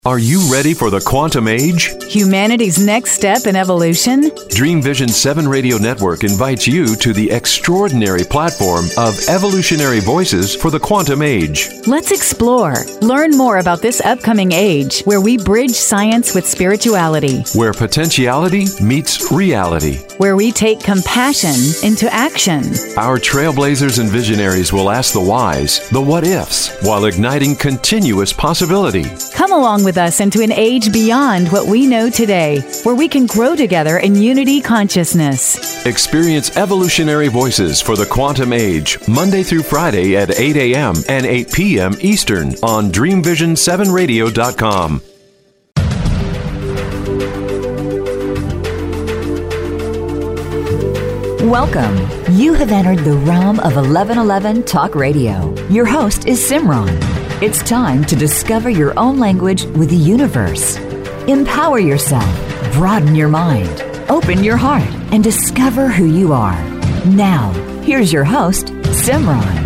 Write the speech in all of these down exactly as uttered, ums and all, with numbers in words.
Are you ready for the quantum age? Humanity's next step in evolution? Dream Vision seven Radio Network invites you to the extraordinary platform of evolutionary voices for the quantum age. Let's explore. Learn more about this upcoming age where we bridge science with spirituality. Where potentiality meets reality. Where we take compassion into action. Our trailblazers and visionaries will ask the whys, the what-ifs, while igniting continuous possibility. Come along with us into an age beyond what we know today, where we can grow together in unity consciousness. Experience evolutionary voices for the quantum age, Monday through Friday at eight a.m. and eight p.m. Eastern on dream vision seven radio dot com. Welcome. You have entered the realm of eleven eleven Talk Radio. Your host is Simran. It's time to discover your own language with the universe. Empower yourself, broaden your mind, open your heart, and discover who you are. Now, here's your host, Simran.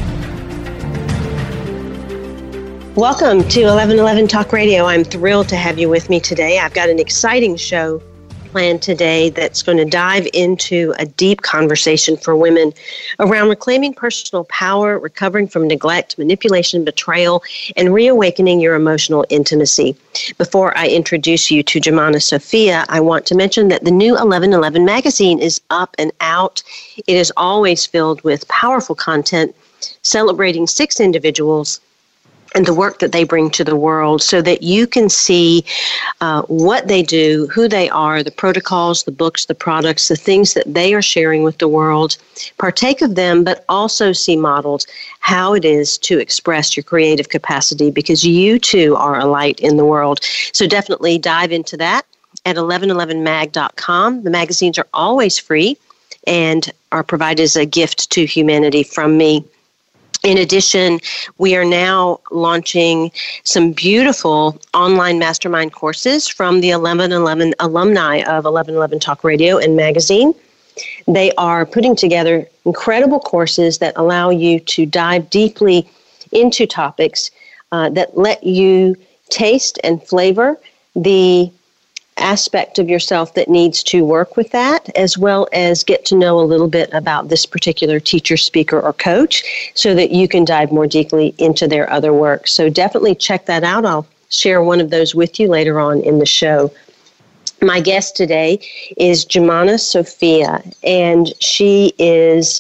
Welcome to eleven eleven Talk Radio. I'm thrilled to have you with me today. I've got an exciting show planned today that's going to dive into a deep conversation for women around reclaiming personal power, recovering from neglect, manipulation, betrayal, and reawakening your emotional intimacy. Before I introduce you to Jemana Sophia, I want to mention that the new eleven eleven magazine is up and out. It is always filled with powerful content celebrating six individuals and the work that they bring to the world so that you can see uh, what they do, who they are, the protocols, the books, the products, the things that they are sharing with the world. Partake of them, but also see modeled how it is to express your creative capacity because you too are a light in the world. So definitely dive into that at eleven eleven mag dot com. The magazines are always free and are provided as a gift to humanity from me. In addition, we are now launching some beautiful online mastermind courses from the eleven eleven alumni of eleven eleven Talk Radio and Magazine. They are putting together incredible courses that allow you to dive deeply into topics uh, that let you taste and flavor the aspect of yourself that needs to work with that, as well as get to know a little bit about this particular teacher, speaker, or coach so that you can dive more deeply into their other work. So definitely check that out. I'll share one of those with you later on in the show. My guest today is Jemana Sophia, and she is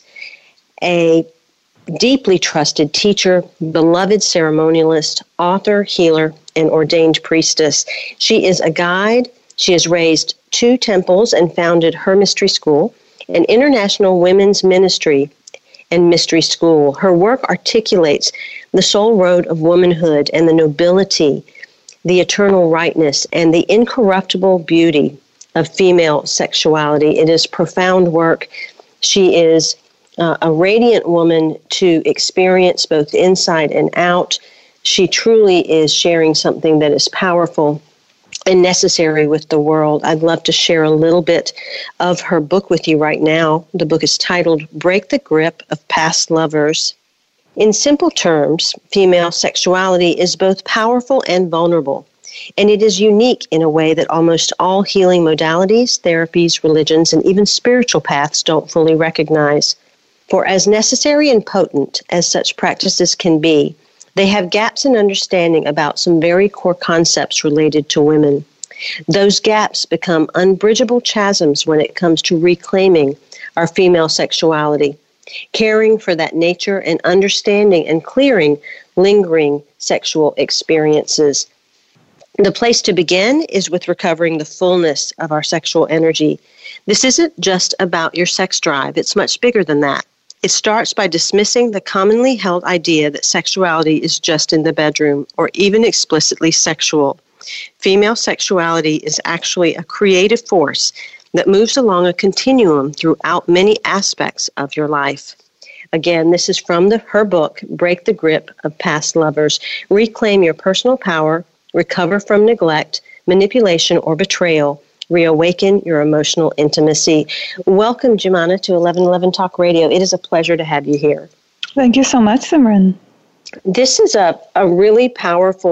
a deeply trusted teacher, beloved ceremonialist, author, healer, and ordained priestess. She is a guide. She has raised two temples and founded Her Mystery School, an international women's ministry and mystery school. Her work articulates the soul road of womanhood and the nobility, the eternal rightness, and the incorruptible beauty of female sexuality. It is profound work. She is uh, a radiant woman to experience both inside and out. She truly is sharing something that is powerful and necessary with the world. I'd love to share a little bit of her book with you right now. The book is titled Break the Grip of Past Lovers. In simple terms, female sexuality is both powerful and vulnerable, and it is unique in a way that almost all healing modalities, therapies, religions, and even spiritual paths don't fully recognize. For as necessary and potent as such practices can be, they have gaps in understanding about some very core concepts related to women. Those gaps become unbridgeable chasms when it comes to reclaiming our female sexuality, caring for that nature and understanding and clearing lingering sexual experiences. The place to begin is with recovering the fullness of our sexual energy. This isn't just about your sex drive. It's much bigger than that. It starts by dismissing the commonly held idea that sexuality is just in the bedroom or even explicitly sexual. Female sexuality is actually a creative force that moves along a continuum throughout many aspects of your life. Again, this is from the, her book, Break the Grip of Past Lovers. Reclaim your personal power, recover from neglect, manipulation, or betrayal. Reawaken your emotional intimacy. Welcome, Jemana, to eleven eleven Talk Radio. It is a pleasure to have you here. Thank you so much, Simran. This is a, a really powerful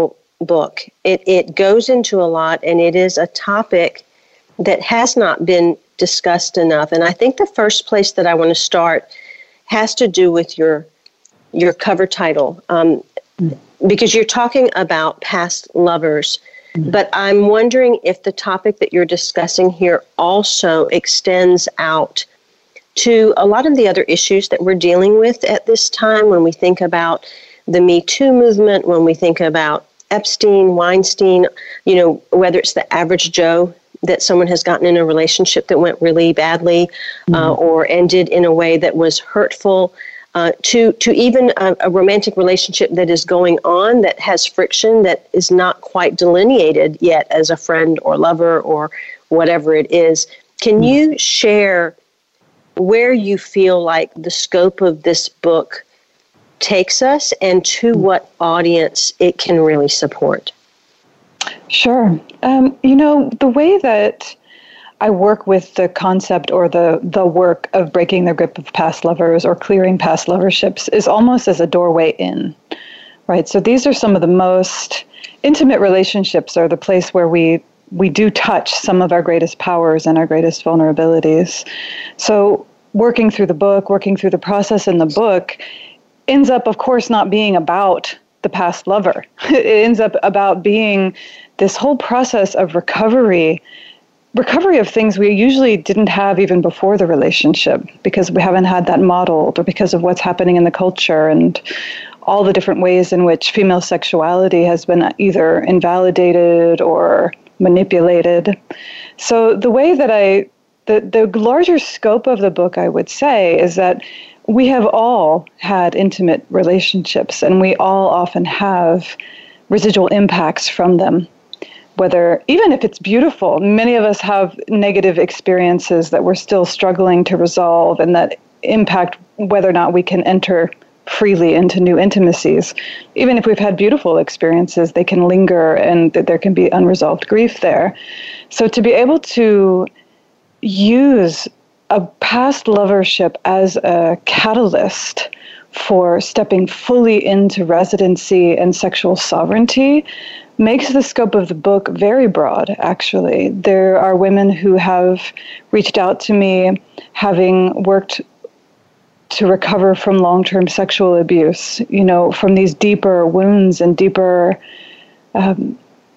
book. It it goes into a lot, and it is a topic that has not been discussed enough. And I think the first place that I want to start has to do with your your cover title, um, mm. because you're talking about past lovers. Mm. But I'm wondering if the topic that you're discussing here also extends out to a lot of the other issues that we're dealing with at this time when we think about the Me Too movement, when we think about Epstein, Weinstein, you know, whether it's the average Joe that someone has gotten in a relationship that went really badly, mm-hmm. uh, or ended in a way that was hurtful, uh, to to even a, a romantic relationship that is going on that has friction that is not quite delineated yet as a friend or lover or whatever it is. Can mm-hmm. you share where you feel like the scope of this book takes us and to what audience it can really support? Sure. Um, you know, the way that I work with the concept or the, the work of breaking the grip of past lovers or clearing past loverships is almost as a doorway in, right? So these are some of the most intimate relationships, or the place where we we do touch some of our greatest powers and our greatest vulnerabilities. So working through the book, working through the process in the book ends up, of course, not being about the past lover. It ends up about being this whole process of recovery, recovery of things we usually didn't have even before the relationship, because we haven't had that modeled, or because of what's happening in the culture and all the different ways in which female sexuality has been either invalidated or manipulated. So the way that I, the, the larger scope of the book, I would say, is that we have all had intimate relationships, and we all often have residual impacts from them. Whether, even if it's beautiful, many of us have negative experiences that we're still struggling to resolve, and that impact whether or not we can enter freely into new intimacies. Even if we've had beautiful experiences, they can linger, and there can be unresolved grief there. So to be able to use a past lovership as a catalyst for stepping fully into residency and sexual sovereignty makes the scope of the book very broad, actually. There are women who have reached out to me having worked to recover from long-term sexual abuse, you know, from these deeper wounds and deeper, um,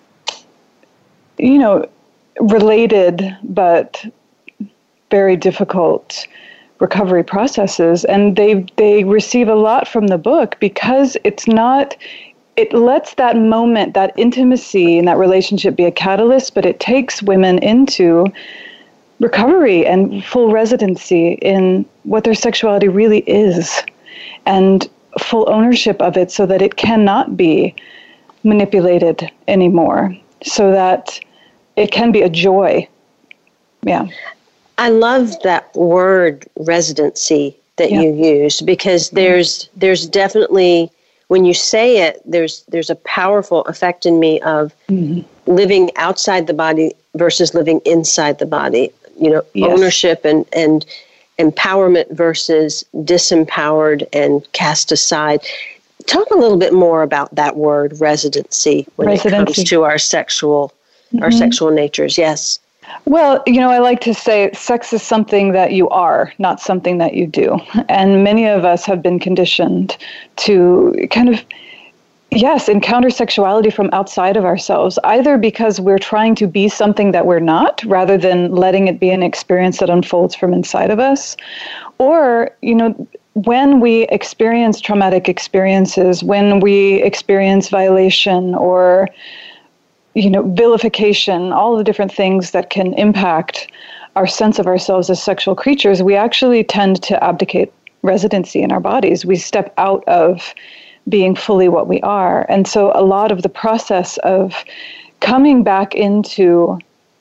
you know, related but very difficult recovery processes. And they they receive a lot from the book because it's not, it lets that moment, that intimacy in that relationship be a catalyst, but it takes women into recovery and full residency in what their sexuality really is, and full ownership of it so that it cannot be manipulated anymore, so that it can be a joy. Yeah. I love that word residency that yeah. you used, because there's there's definitely, when you say it, there's there's a powerful effect in me of mm-hmm. living outside the body versus living inside the body. You know, yes. ownership and, and empowerment versus disempowered and cast aside. Talk a little bit more about that word residency when residency. It comes to our sexual mm-hmm. our sexual natures. Yes. Well, you know, I like to say sex is something that you are, not something that you do. And many of us have been conditioned to kind of, yes, encounter sexuality from outside of ourselves, either because we're trying to be something that we're not, rather than letting it be an experience that unfolds from inside of us. Or, you know, when we experience traumatic experiences, when we experience violation or, you know, vilification, all the different things that can impact our sense of ourselves as sexual creatures, we actually tend to abdicate residency in our bodies. We step out of being fully what we are. And so a lot of the process of coming back into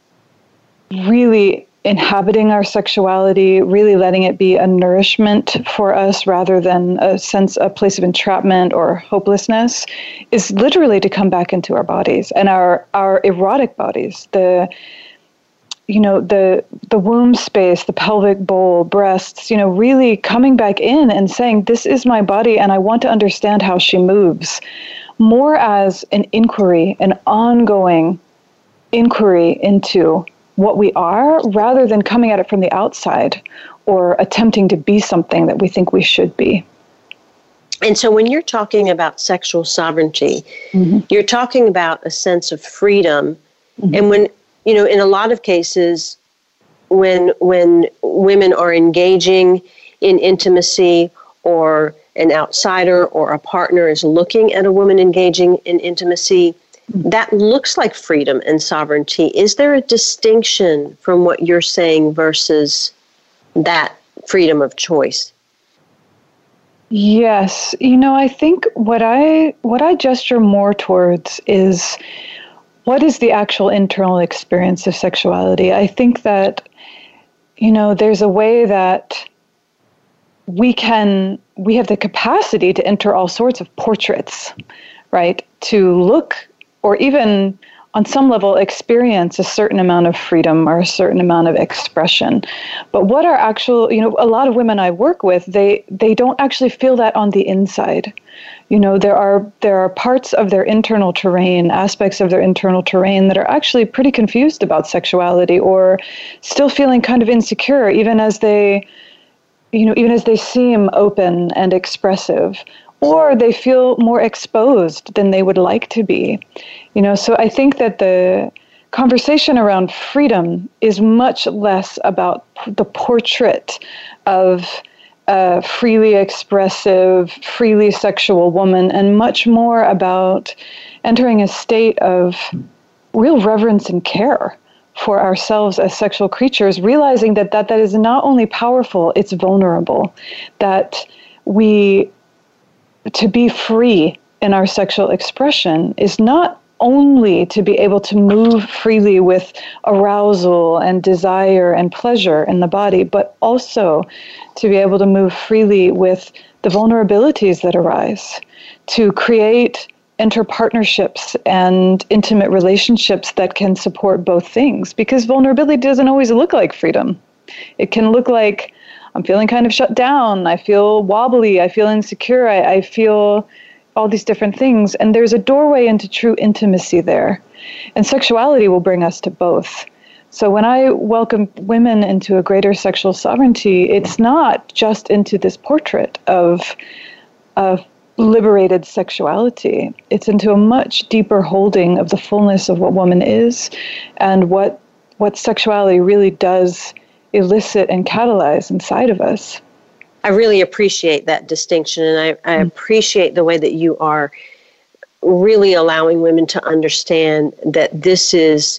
really inhabiting our sexuality, really letting it be a nourishment for us rather than a sense, a place of entrapment or hopelessness, is literally to come back into our bodies and our, our erotic bodies, the, you know, the, the womb space, the pelvic bowl, breasts, you know, really coming back in and saying, this is my body and I want to understand how she moves. more as an inquiry, an ongoing inquiry into what we are, rather than coming at it from the outside or attempting to be something that we think we should be. And so when you're talking about sexual sovereignty, mm-hmm. you're talking about a sense of freedom. Mm-hmm. And when, you know, in a lot of cases, when when women are engaging in intimacy, or an outsider or a partner is looking at a woman engaging in intimacy, that looks like freedom and sovereignty. Is there a distinction from what you're saying versus that freedom of choice? Yes. You know, I think what I what I gesture more towards is what is the actual internal experience of sexuality. I think that, you know, there's a way that we can, we have the capacity to enter all sorts of portraits, right? To look, or even on some level experience a certain amount of freedom or a certain amount of expression. But what are actual, you know, a lot of women I work with, they they don't actually feel that on the inside. You know, there are there are parts of their internal terrain, aspects of their internal terrain that are actually pretty confused about sexuality, or still feeling kind of insecure, even as they, you know, even as they seem open and expressive, or they feel more exposed than they would like to be. You know, so I think that the conversation around freedom is much less about the portrait of a freely expressive, freely sexual woman, and much more about entering a state of real reverence and care for ourselves as sexual creatures, realizing that that, that is not only powerful, it's vulnerable, that we, to be free in our sexual expression is not only to be able to move freely with arousal and desire and pleasure in the body, but also to be able to move freely with the vulnerabilities that arise, to create interpartnerships and intimate relationships that can support both things. Because vulnerability doesn't always look like freedom. It can look like, I'm feeling kind of shut down, I feel wobbly, I feel insecure, I, I feel all these different things. And there's a doorway into true intimacy there. And sexuality will bring us to both. So when I welcome women into a greater sexual sovereignty, it's not just into this portrait of, of liberated sexuality. It's into a much deeper holding of the fullness of what woman is and what what sexuality really does elicit and catalyze inside of us. I really appreciate that distinction, and I, I appreciate the way that you are really allowing women to understand that this is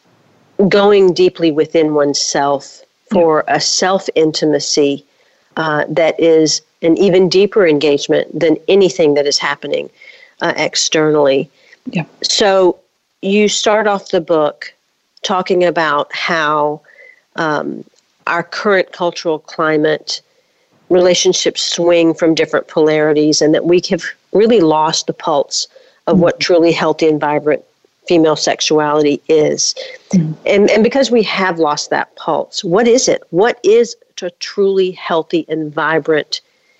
going deeply within oneself for yeah. a self-intimacy uh, that is an even deeper engagement than anything that is happening uh, externally. Yeah. So you start off the book talking about how um, our current cultural climate, relationships swing from different polarities, and that we have really lost the pulse of mm-hmm. what truly healthy and vibrant female sexuality is. Mm-hmm. And, and because we have lost that pulse, what is it? What is a truly healthy and vibrant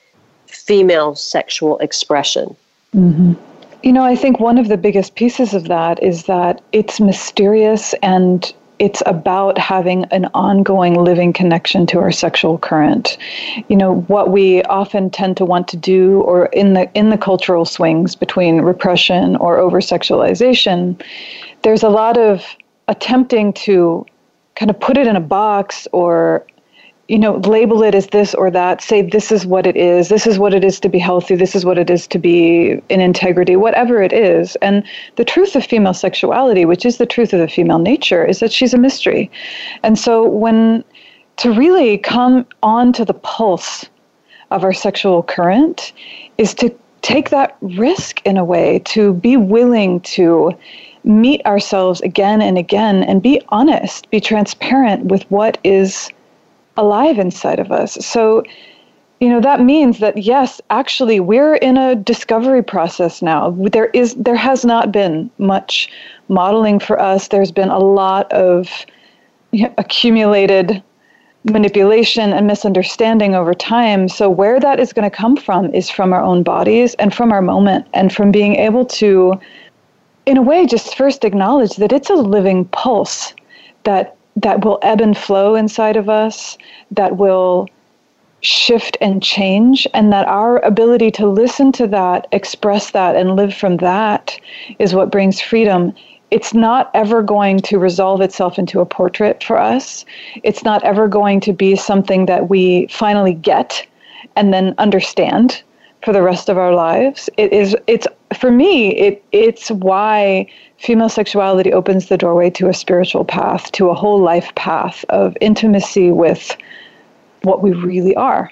female sexual expression? Mm-hmm. You know, I think one of the biggest pieces of that is that it's mysterious, and it's about having an ongoing living connection to our sexual current. You know, what we often tend to want to do, or in the in the cultural swings between repression or over-sexualization, there's a lot of attempting to kind of put it in a box, or, you know, label it as this or that, say this is what it is, this is what it is to be healthy, this is what it is to be in integrity, whatever it is. And the truth of female sexuality, which is the truth of the female nature, is that she's a mystery. And so when, to really come onto the pulse of our sexual current is to take that risk in a way, to be willing to meet ourselves again and again and be honest, be transparent with what is alive inside of us. So, you know, that means that, yes, actually, we're in a discovery process now. There is, there has not been much modeling for us. There's been a lot of, you know, accumulated manipulation and misunderstanding over time. So where that is going to come from is from our own bodies and from our moment, and from being able to, in a way, just first acknowledge that it's a living pulse that that will ebb and flow inside of us, that will shift and change, and that our ability to listen to that, express that, and live from that is what brings freedom. It's not ever going to resolve itself into a portrait for us. It's not ever going to be something that we finally get and then understand for the rest of our lives. It is, it's, for me, it it's why female sexuality opens the doorway to a spiritual path, to a whole life path of intimacy with what we really are.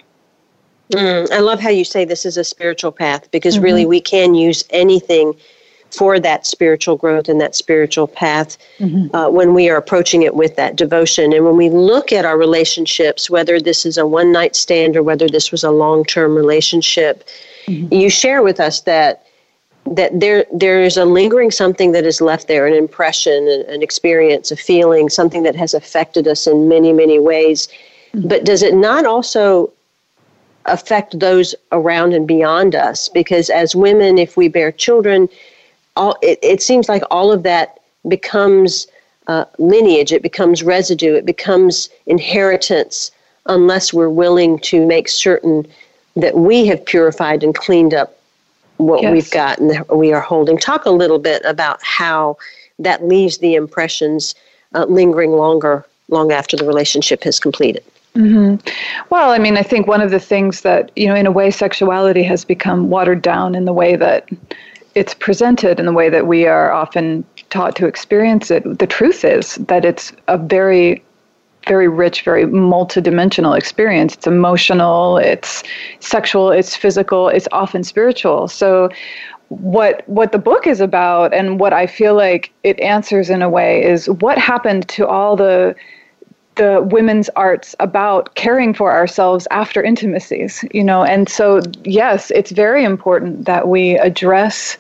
Mm, I love how you say this is a spiritual path, because mm-hmm. really we can use anything for that spiritual growth and that spiritual path mm-hmm. uh, when we are approaching it with that devotion. And when we look at our relationships, whether this is a one-night stand or whether this was a long-term relationship, mm-hmm. you share with us that that there there is a lingering something that is left there, an impression, an, an experience, a feeling, something that has affected us in many, many ways. Mm-hmm. But does it not also affect those around and beyond us? Because as women, if we bear children, all it, it seems like all of that becomes uh, lineage, it becomes residue, it becomes inheritance, unless we're willing to make certain that we have purified and cleaned up what yes. we've got and that we are holding. Talk a little bit about how that leaves the impressions uh, lingering longer, long after the relationship has completed. Mm-hmm. Well, I mean, I think one of the things that, you know, in a way, sexuality has become watered down in the way that it's presented, in the way that we are often taught to experience it. The truth is that it's a very, very rich, very multidimensional experience. It's emotional, it's sexual, it's physical, it's often spiritual. So what what the book is about, and what I feel like it answers in a way, is what happened to all the the women's arts about caring for ourselves after intimacies, you know. And so, yes, it's very important that we address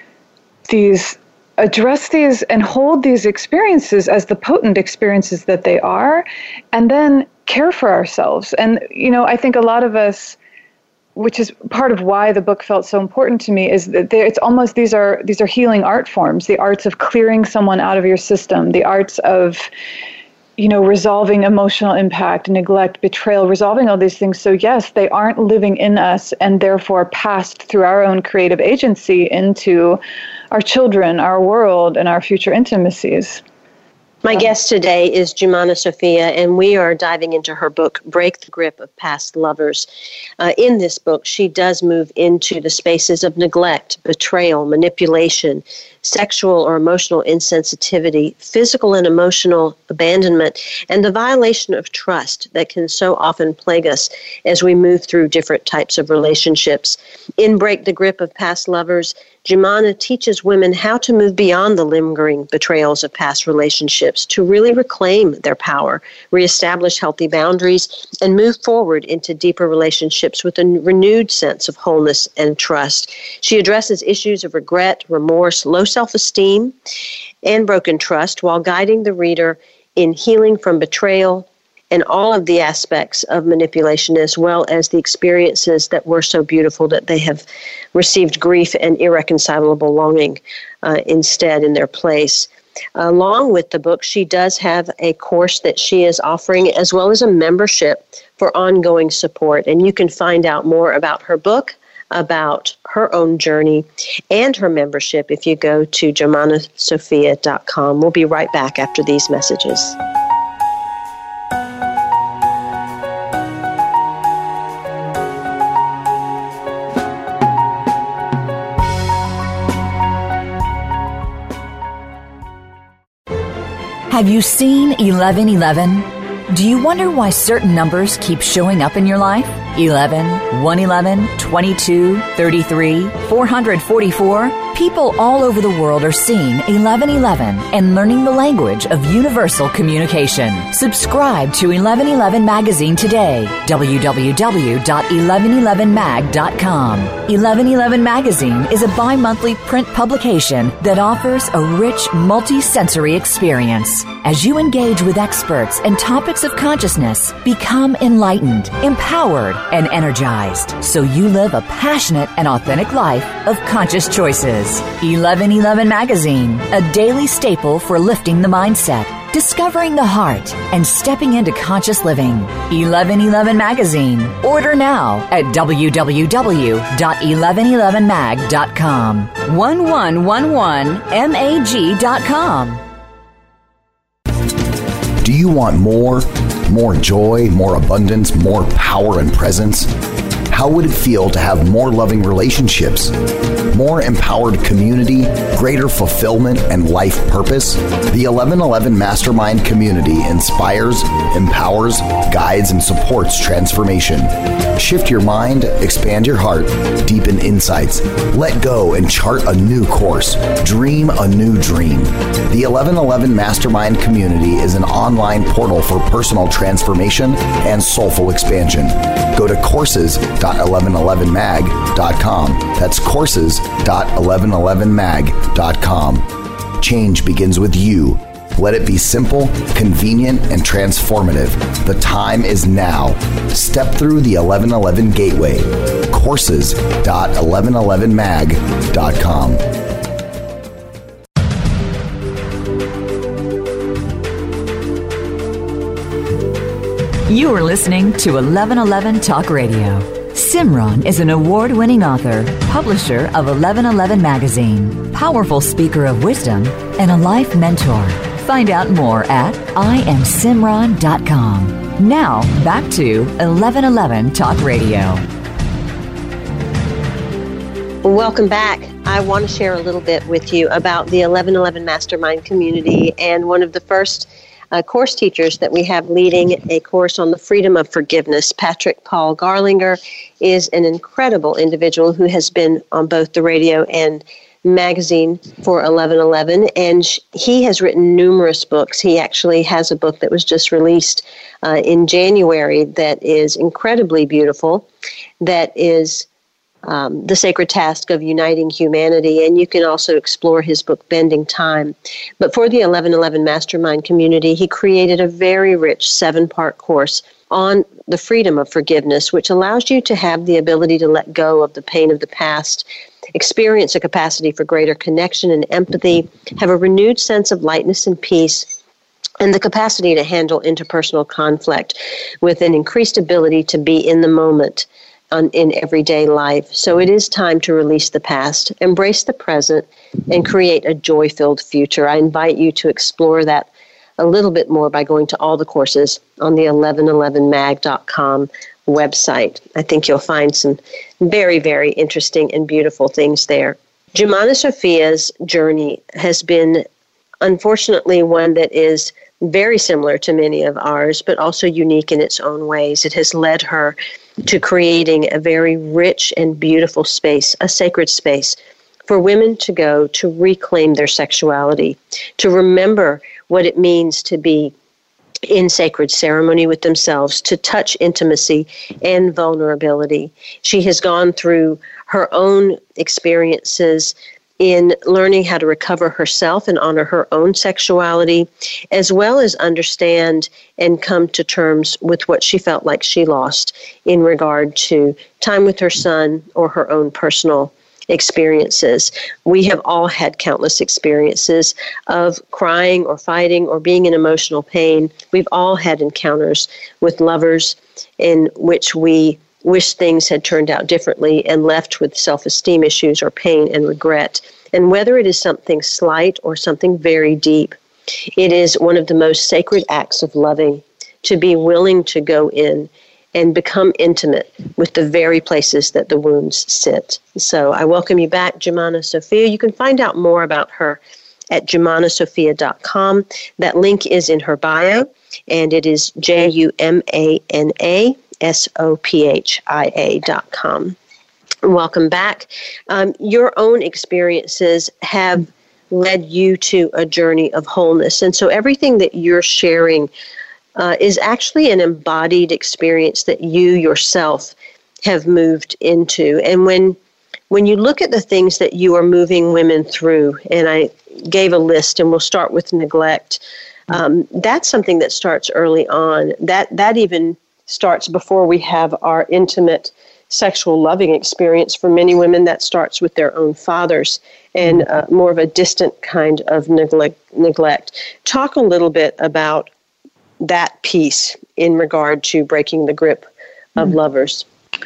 these address these and hold these experiences as the potent experiences that they are, and then care for ourselves. And, you know, I think a lot of us, which is part of why the book felt so important to me, is that it's almost, these are these are healing art forms, the arts of clearing someone out of your system, the arts of, you know, resolving emotional impact, neglect, betrayal, resolving all these things. So yes, they aren't living in us, and therefore passed through our own creative agency into our children, our world, and our future intimacies. My guest today is Jumana Sophia, and we are diving into her book, Break the Grip of Past Lovers. Uh, in this book, she does move into the spaces of neglect, betrayal, manipulation, sexual or emotional insensitivity, physical and emotional abandonment, and the violation of trust that can so often plague us as we move through different types of relationships. In Break the Grip of Past Lovers, Jumana teaches women how to move beyond the lingering betrayals of past relationships to really reclaim their power, reestablish healthy boundaries, and move forward into deeper relationships with a renewed sense of wholeness and trust. She addresses issues of regret, remorse, low self-esteem, and broken trust while guiding the reader in healing from betrayal and all of the aspects of manipulation, as well as the experiences that were so beautiful that they have received grief and irreconcilable longing uh, instead in their place. Along with the book, she does have a course that she is offering, as well as a membership for ongoing support. And you can find out more about her book, about her own journey, and her membership if you go to jumana sophia dot com. We'll be right back after these messages. Have you seen eleven eleven? Do you wonder why certain numbers keep showing up in your life? eleven, one eleven, twenty-two, thirty-three, four hundred forty-four? People all over the world are seeing eleven eleven and learning the language of universal communication. Subscribe to eleven eleven Magazine today. w w w dot eleven eleven mag dot com. eleven eleven Magazine is a bi-monthly print publication that offers a rich, multi-sensory experience. As you engage with experts and topics of consciousness, become enlightened, empowered, and energized, so you live a passionate and authentic life of conscious choices. eleven eleven Magazine, a daily staple for lifting the mindset, discovering the heart, and stepping into conscious living. eleven eleven Magazine. Order now at w w w dot eleven eleven mag dot com. eleven eleven mag dot com. Do you want more? More joy, more abundance, more power and presence? How would it feel to have more loving relationships, more empowered community, greater fulfillment, and life purpose? The eleven eleven Mastermind community inspires, empowers, guides, and supports transformation. Shift your mind, expand your heart, deepen insights, let go and chart a new course. Dream a new dream. The eleven eleven Mastermind community is an online portal for personal transformation and soulful expansion. Go to courses dot eleven eleven mag dot com. That's courses dot eleven eleven mag dot com. Change begins with you. Let it be simple, convenient, and transformative. The time is now. Step through the eleven eleven gateway. courses dot eleven eleven mag dot com. You are listening to eleven eleven Talk Radio. Simran is an award-winning author, publisher of eleven eleven Magazine, powerful speaker of wisdom, and a life mentor. Find out more at I am simran dot com. Now, back to eleven eleven Talk Radio. Welcome back. I want to share a little bit with you about the eleven eleven Mastermind community and one of the first Uh, course teachers that we have leading a course on the freedom of forgiveness. Patrick Paul Garlinger is an incredible individual who has been on both the radio and magazine for eleven eleven, and sh- he has written numerous books. He actually has a book that was just released uh, in January that is incredibly beautiful, that is Um, The Sacred Task of Uniting Humanity, and you can also explore his book, Bending Time. But for the eleven eleven Mastermind community, he created a very rich seven-part course on the freedom of forgiveness, which allows you to have the ability to let go of the pain of the past, experience a capacity for greater connection and empathy, have a renewed sense of lightness and peace, and the capacity to handle interpersonal conflict with an increased ability to be in the moment On, in everyday life. So it is time to release the past, embrace the present, and create a joy-filled future. I invite you to explore that a little bit more by going to all the courses on the eleven eleven mag dot com website. I think you'll find some very, very interesting and beautiful things there. Jumana Sophia's journey has been, unfortunately, one that is very similar to many of ours, but also unique in its own ways. It has led her to creating a very rich and beautiful space, a sacred space, for women to go to reclaim their sexuality, to remember what it means to be in sacred ceremony with themselves, to touch intimacy and vulnerability. She has gone through her own experiences in learning how to recover herself and honor her own sexuality, as well as understand and come to terms with what she felt like she lost in regard to time with her son or her own personal experiences. We have all had countless experiences of crying or fighting or being in emotional pain. We've all had encounters with lovers in which we wish things had turned out differently and left with self-esteem issues or pain and regret. And whether it is something slight or something very deep, it is one of the most sacred acts of loving to be willing to go in and become intimate with the very places that the wounds sit. So I welcome you back, Jumana Sophia. You can find out more about her at jumana sophia dot com. That link is in her bio, and it is J U M A N A S O P H I A dot com. Welcome back. Um, your own experiences have led you to a journey of wholeness. And so everything that you're sharing uh, is actually an embodied experience that you yourself have moved into. And when when you look at the things that you are moving women through, and I gave a list, and we'll start with neglect, um, that's something that starts early on. That that even starts before we have our intimate sexual loving experience. For many women, that starts with their own fathers and uh, more of a distant kind of neglect. neglect. Talk a little bit about that piece in regard to breaking the grip of mm. lovers.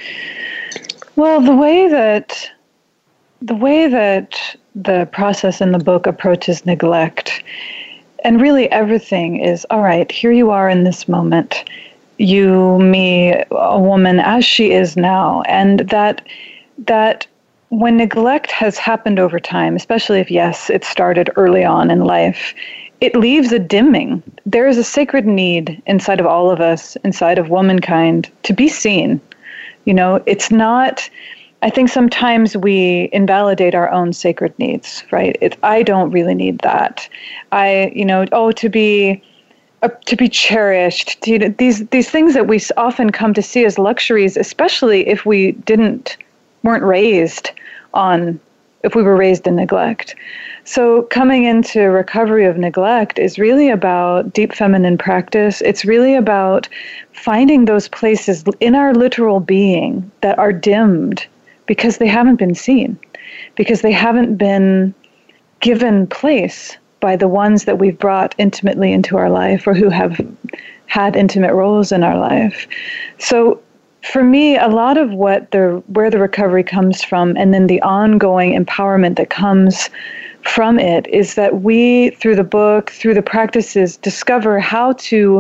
Well, the way that the way that the process in the book approaches neglect, and really everything is, all right, here you are in this moment. You, me, a woman as she is now, and that that when neglect has happened over time, especially if, yes, it started early on in life, it leaves a dimming. There is a sacred need inside of all of us, inside of womankind, to be seen. You know, it's not, I think sometimes we invalidate our own sacred needs, right? It, I don't really need that. I, you know, oh, to be... Uh, to be cherished, to, you know, these these things that we often come to see as luxuries, especially if we didn't weren't raised on, if we were raised in neglect. So coming into recovery of neglect is really about deep feminine practice. It's really about finding those places in our literal being that are dimmed because they haven't been seen, because they haven't been given place by the ones that we've brought intimately into our life or who have had intimate roles in our life. So for me, a lot of what the where the recovery comes from and then the ongoing empowerment that comes from it is that we, through the book, through the practices, discover how to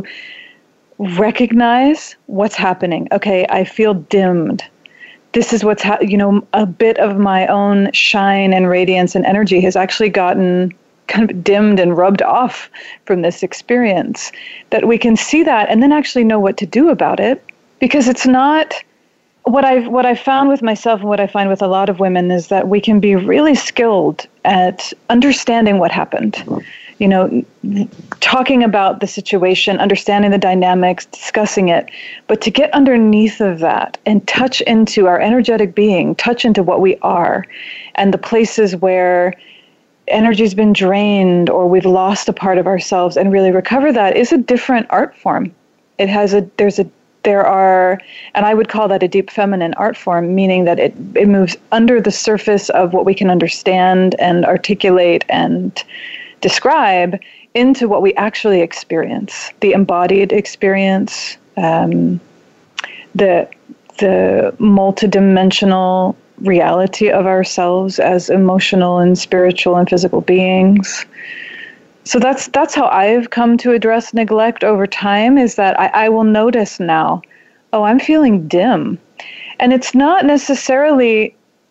recognize what's happening. Okay, I feel dimmed. This is what's, ha- you know, a bit of my own shine and radiance and energy has actually gotten kind of dimmed and rubbed off from this experience, that we can see that and then actually know what to do about it. Because it's not, what I've, what I've found with myself and what I find with a lot of women is that we can be really skilled at understanding what happened. You know, talking about the situation, understanding the dynamics, discussing it. But to get underneath of that and touch into our energetic being, touch into what we are and the places where energy's been drained or we've lost a part of ourselves and really recover that is a different art form. It has a, there's a, there are, and I would call that a deep feminine art form, meaning that it, it moves under the surface of what we can understand and articulate and describe into what we actually experience, the embodied experience, um, the, the multidimensional reality of ourselves as emotional and spiritual and physical beings. So that's that's how I've come to address neglect over time, is that I, I will notice now, oh, I'm feeling dim. And it's not necessarily,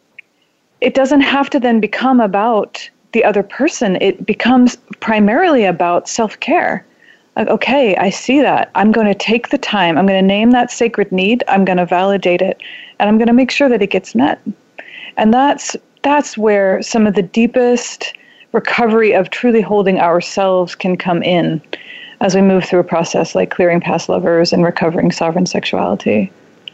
it doesn't have to then become about the other person. It becomes primarily about self-care. Like, okay, I see that. I'm going to take the time. I'm going to name that sacred need. I'm going to validate it. And I'm going to make sure that it gets met. And that's that's where some of the deepest recovery of truly holding ourselves can come in as we move through a process like clearing past lovers and recovering sovereign sexuality.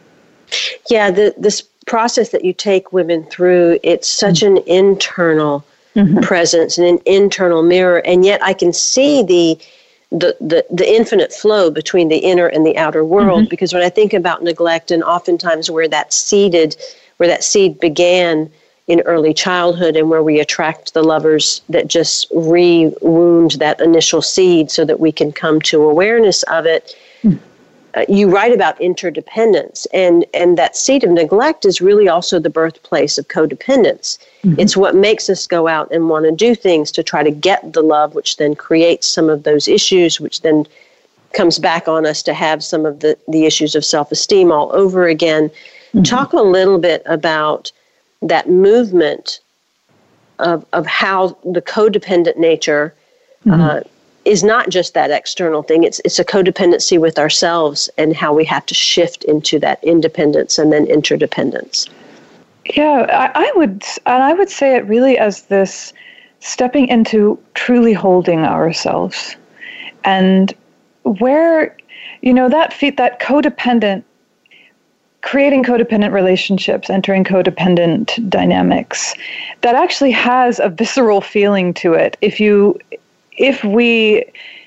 Yeah, the, this process that you take women through, it's such mm-hmm. an internal mm-hmm. presence and an internal mirror. And yet I can see the The, the the infinite flow between the inner and the outer world, mm-hmm. because when I think about neglect and oftentimes where that seeded, where that seed began in early childhood and where we attract the lovers that just re-wound that initial seed so that we can come to awareness of it. Mm. Uh, you write about interdependence, and, and that seed of neglect is really also the birthplace of codependence. Mm-hmm. It's what makes us go out and want to do things to try to get the love, which then creates some of those issues, which then comes back on us to have some of the, the issues of self-esteem all over again. Mm-hmm. Talk a little bit about that movement of, of how the codependent nature mm-hmm. uh, is not just that external thing. It's it's a codependency with ourselves and how we have to shift into that independence and then interdependence. Yeah, I, I would, and I would say it really as this stepping into truly holding ourselves, and where, you know, that feat, that codependent, creating codependent relationships, entering codependent dynamics, that actually has a visceral feeling to it. If you, if we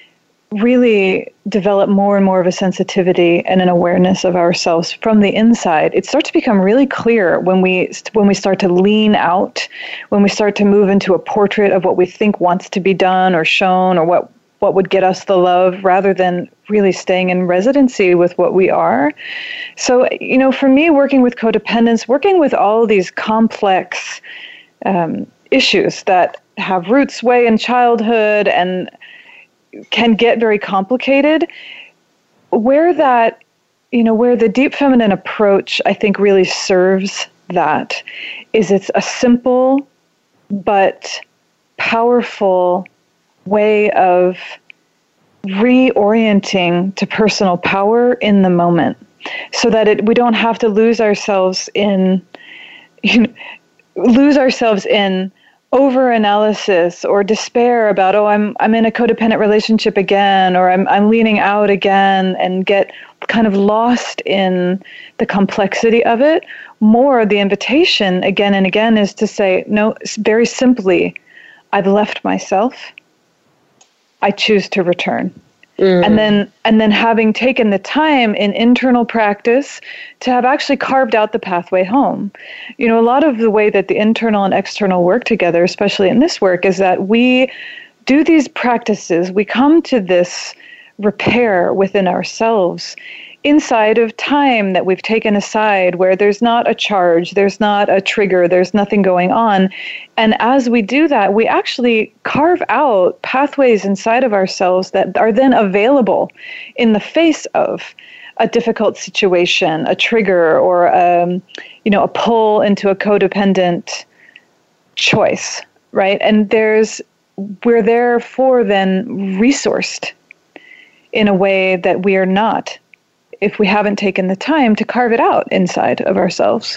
really develop more and more of a sensitivity and an awareness of ourselves from the inside, it starts to become really clear when we when we start to lean out, when we start to move into a portrait of what we think wants to be done or shown, or what what would get us the love, rather than really staying in residency with what we are. So, you know, for me, working with codependence, working with all these complex um, issues that have roots way in childhood and can get very complicated, where that, you know, where the deep feminine approach, I think, really serves that, is it's a simple but powerful way of reorienting to personal power in the moment, so that it, we don't have to lose ourselves in, you know, lose ourselves in over-analysis or despair about, oh, I'm I'm in a codependent relationship again, or I'm I'm leaning out again, and get kind of lost in the complexity of it. More, the invitation again and again is to say, no, very simply, I've left myself. I choose to return. Mm. And then and then having taken the time in internal practice to have actually carved out the pathway home. You know, a lot of the way that the internal and external work together, especially in this work, is that we do these practices, we come to this repair within ourselves inside of time that we've taken aside, where there's not a charge, there's not a trigger, there's nothing going on. And as we do that, we actually carve out pathways inside of ourselves that are then available in the face of a difficult situation, a trigger, or um, you know, a pull into a codependent choice, right? And there's we're therefore then resourced in a way that we are not if we haven't taken the time to carve it out inside of ourselves.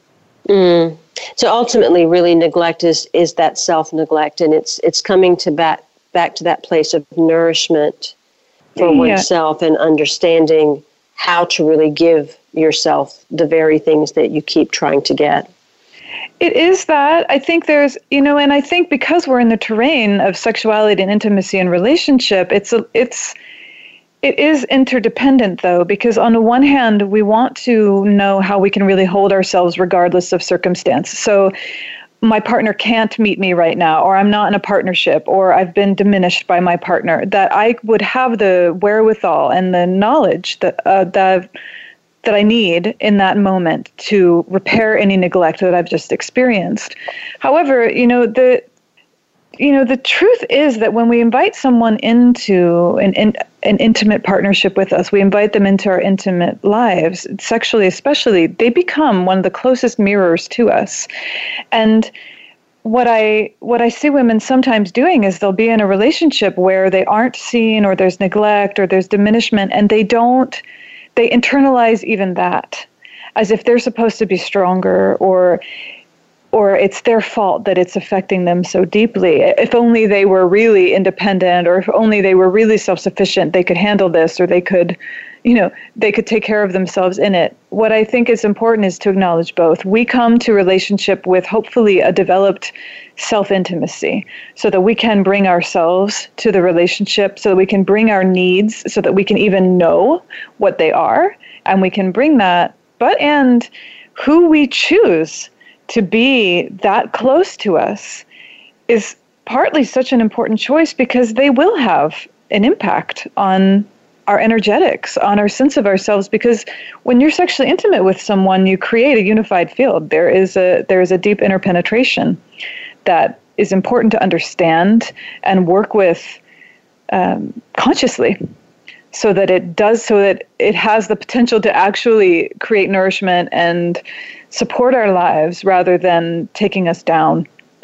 Mm. So ultimately, really, neglect is, is that self-neglect, and it's it's coming to back, back to that place of nourishment for yeah. oneself, and understanding how to really give yourself the very things that you keep trying to get. It is that. I think there's, you know, and I think because we're in the terrain of sexuality and intimacy and relationship, it's a, it's It is interdependent, though, because on the one hand, we want to know how we can really hold ourselves regardless of circumstance. So my partner can't meet me right now, or I'm not in a partnership, or I've been diminished by my partner, that I would have the wherewithal and the knowledge that uh, that that I need in that moment to repair any neglect that I've just experienced. However, you know, the You know, the truth is that when we invite someone into an, in, an intimate partnership with us, we invite them into our intimate lives, sexually especially, they become one of the closest mirrors to us. And what I what I see women sometimes doing is they'll be in a relationship where they aren't seen, or there's neglect, or there's diminishment, and they don't, they internalize even that as if they're supposed to be stronger, or or it's their fault that it's affecting them so deeply. If only they were really independent, or if only they were really self-sufficient, they could handle this, or they could, you know, they could take care of themselves in it. What I think is important is to acknowledge both. We come to relationship with hopefully a developed self-intimacy, so that we can bring ourselves to the relationship, so that we can bring our needs, so that we can even know what they are, and we can bring that, but and who we choose to be that close to us is partly such an important choice, because they will have an impact on our energetics, on our sense of ourselves, because when you're sexually intimate with someone, you create a unified field. There is a there is a deep interpenetration that is important to understand and work with um, consciously, so that it does, so that it has the potential to actually create nourishment and support our lives, rather than taking us down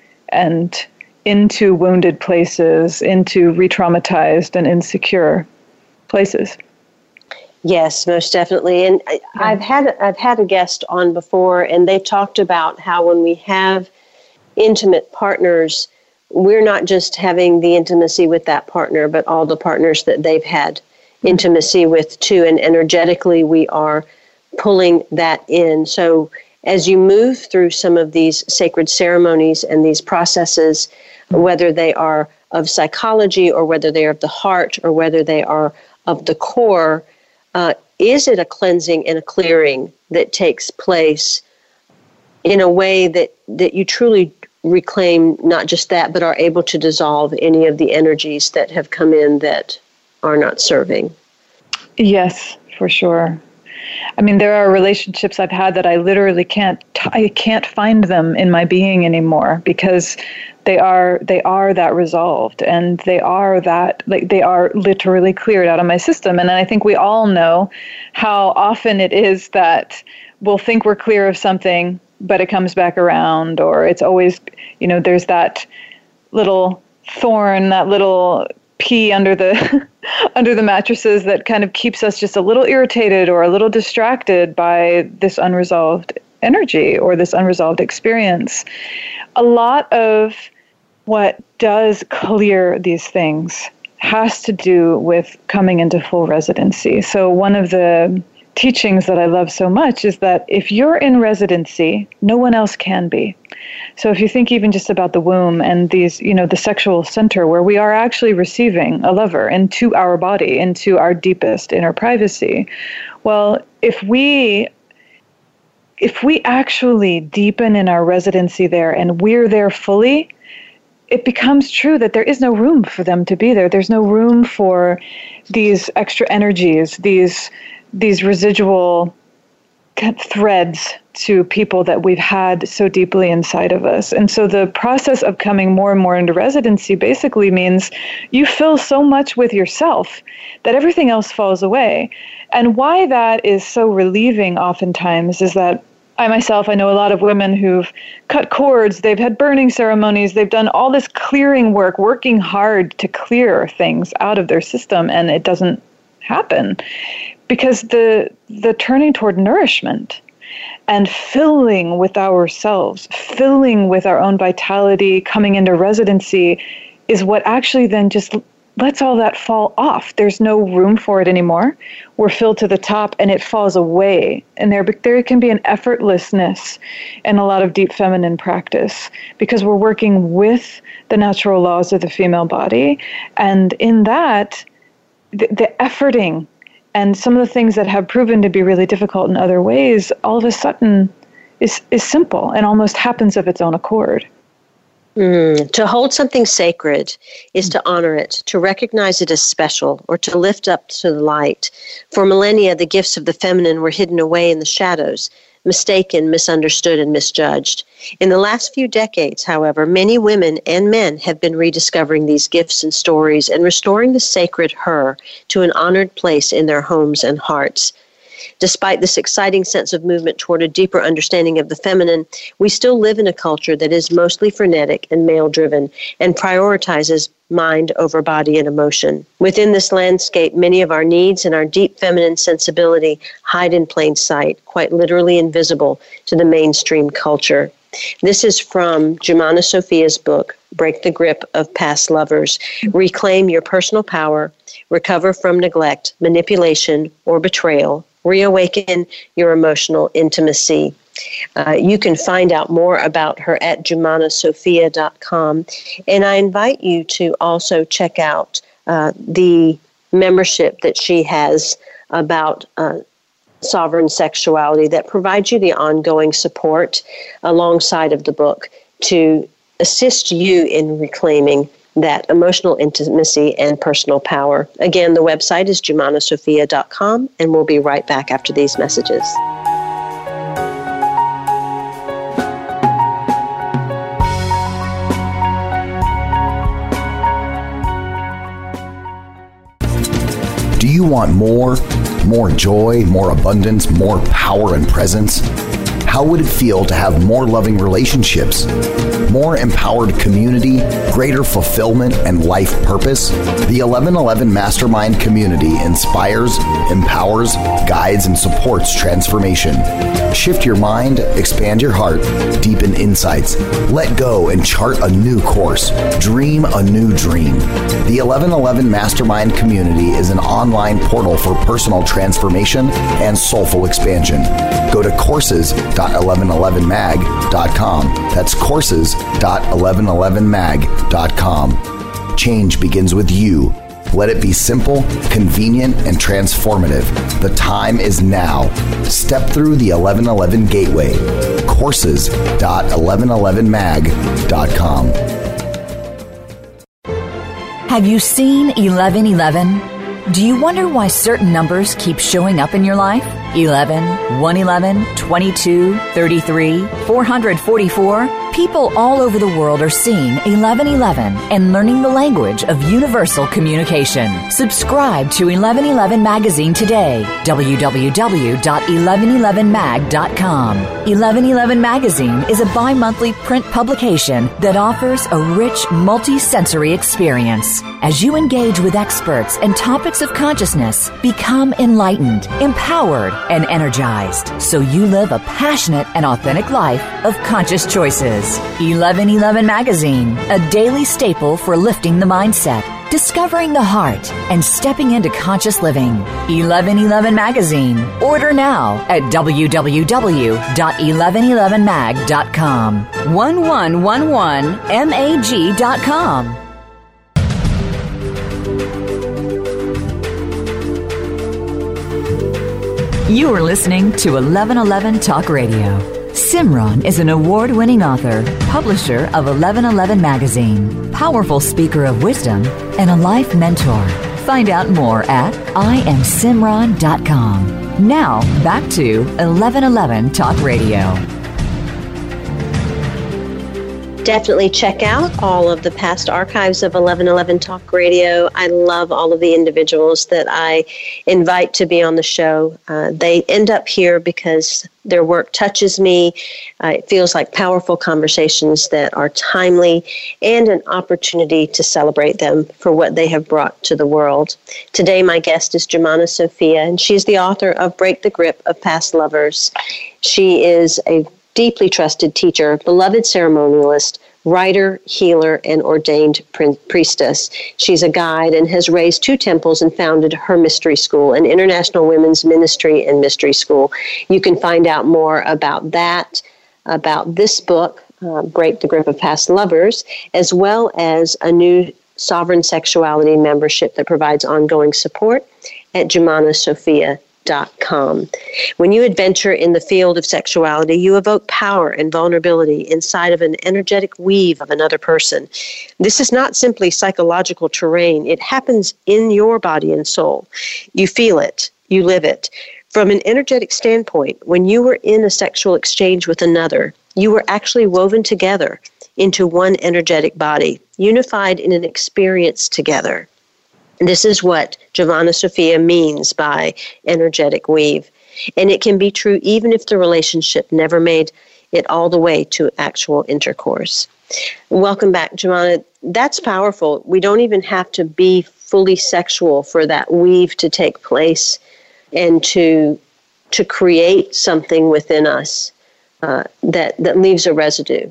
and into wounded places, into re-traumatized and insecure places. Yes, most definitely. And I, Yeah. I've had I've had a guest on before, and they've talked about how when we have intimate partners, we're not just having the intimacy with that partner, but all the partners that they've had intimacy with too. And energetically, we are pulling that in. So as you move through some of these sacred ceremonies and these processes, whether they are of psychology or whether they are of the heart or whether they are of the core, uh, is it a cleansing and a clearing that takes place in a way that, that you truly reclaim not just that, but are able to dissolve any of the energies that have come in that are not serving? Yes, for sure. I mean, there are relationships I've had that I literally can't, t- I can't find them in my being anymore because they are, they are that resolved and they are that, like, they are literally cleared out of my system. And I think we all know how often it is that we'll think we're clear of something, but it comes back around, or it's always, you know, there's that little thorn, that little pea under the under the mattresses that kind of keeps us just a little irritated or a little distracted by this unresolved energy or this unresolved experience. A lot of what does clear these things has to do with coming into full residency. So one of the teachings that I love so much is that if you're in residency, no one else can be. So if you think even just about the womb and these, you know, the sexual center where we are actually receiving a lover into our body, into our deepest inner privacy, well, if we if we actually deepen in our residency there and we're there fully, it becomes true that there is no room for them to be there. There's no room for these extra energies, these these residual threads to people that we've had so deeply inside of us. And so the process of coming more and more into residency basically means you fill so much with yourself that everything else falls away. And why that is so relieving oftentimes is that I myself, I know a lot of women who've cut cords, they've had burning ceremonies, they've done all this clearing work, working hard to clear things out of their system, and it doesn't happen. Because the the turning toward nourishment and filling with ourselves, filling with our own vitality, coming into residency is what actually then just lets all that fall off. There's no room for it anymore. We're filled to the top and it falls away. And there, there can be an effortlessness in a lot of deep feminine practice because we're working with the natural laws of the female body. And in that, the, the efforting and some of the things that have proven to be really difficult in other ways, all of a sudden is, is simple and almost happens of its own accord. Mm. To hold something sacred is to honor it, to recognize it as special, or to lift up to the light. For millennia, the gifts of the feminine were hidden away in the shadows, mistaken, misunderstood, and misjudged. In the last few decades, however, many women and men have been rediscovering these gifts and stories and restoring the sacred her to an honored place in their homes and hearts. Despite this exciting sense of movement toward a deeper understanding of the feminine, we still live in a culture that is mostly frenetic and male-driven and prioritizes mind over body and emotion. Within this landscape, many of our needs and our deep feminine sensibility hide in plain sight, quite literally invisible to the mainstream culture. This is from Jumana Sophia's book, Break the Grip of Past Lovers. Reclaim your personal power, recover from neglect, manipulation, or betrayal. Reawaken your emotional intimacy. Uh, you can find out more about her at jumana sophia dot com. And I invite you to also check out uh, the membership that she has about uh, sovereign sexuality that provides you the ongoing support alongside of the book to assist you in reclaiming that emotional intimacy and personal power. Again, the website is jumana sophia dot com, and we'll be right back after these messages. Do you want more? More joy, more abundance, more power and presence? How would it feel to have more loving relationships, more empowered community, greater fulfillment, and life purpose? The eleven eleven Mastermind community inspires, empowers, guides, and supports transformation. Shift your mind, expand your heart, deepen insights, let go and chart a new course, dream a new dream. The eleven eleven Mastermind community is an online portal for personal transformation and soulful expansion. Go to courses dot eleven eleven mag dot com. That's courses dot eleven eleven mag dot com. Change begins with you. Let it be simple, convenient, and transformative. The time is now. Step through the eleven eleven gateway. courses dot eleven eleven mag dot com. Have you seen eleven eleven? Do you wonder why certain numbers keep showing up in your life? eleven, one eleven, twenty-two, thirty-three, four hundred forty-four. People all over the world are seeing eleven eleven and learning the language of universal communication. Subscribe to eleven eleven Magazine today. w w w dot eleven eleven mag dot com. eleven eleven Magazine is a bi-monthly print publication that offers a rich, multi-sensory experience. As you engage with experts and topics of consciousness, become enlightened, empowered, and energized, so you live a passionate and authentic life of conscious choices. eleven eleven Magazine, a daily staple for lifting the mindset, discovering the heart, and stepping into conscious living. eleven eleven Magazine. Order now at w w w dot eleven eleven mag dot com. one one one one mag dot com. You are listening to eleven eleven Talk Radio. Simran is an award-winning author, publisher of eleven eleven Magazine, powerful speaker of wisdom, and a life mentor. Find out more at I am simran dot com. Now, back to eleven eleven Talk Radio. Definitely check out all of the past archives of eleven eleven Talk Radio. I love all of the individuals that I invite to be on the show. Uh, they end up here because their work touches me. Uh, it feels like powerful conversations that are timely and an opportunity to celebrate them for what they have brought to the world. Today, my guest is Jomana Sophia, and she's the author of Break the Grip of Past Lovers. She is a deeply trusted teacher, beloved ceremonialist, writer, healer, and ordained priestess. She's a guide and has raised two temples and founded her mystery school, an international women's ministry and mystery school. You can find out more about that, about this book, uh, Break the Grip of Past Lovers, as well as a new Sovereign Sexuality membership that provides ongoing support at jomana sophia dot com. When you adventure in the field of sexuality, you evoke power and vulnerability inside of an energetic weave of another person. This is not simply psychological terrain. It happens in your body and soul. You feel it. You live it. From an energetic standpoint, when you were in a sexual exchange with another, you were actually woven together into one energetic body, unified in an experience together. This is what Jomana Sophia means by energetic weave. And it can be true even if the relationship never made it all the way to actual intercourse. Welcome back, Jomana. That's powerful. We don't even have to be fully sexual for that weave to take place and to to create something within us uh, that, that leaves a residue.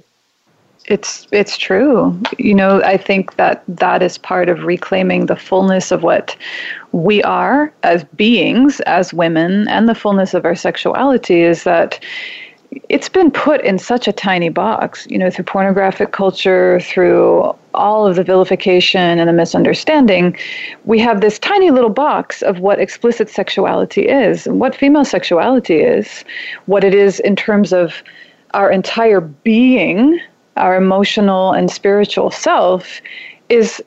It's it's true. You know, I think that that is part of reclaiming the fullness of what we are as beings, as women, and the fullness of our sexuality is that it's been put in such a tiny box, you know, through pornographic culture, through all of the vilification and the misunderstanding. We have this tiny little box of what explicit sexuality is, and what female sexuality is, what it is in terms of our entire being. Our emotional and spiritual self is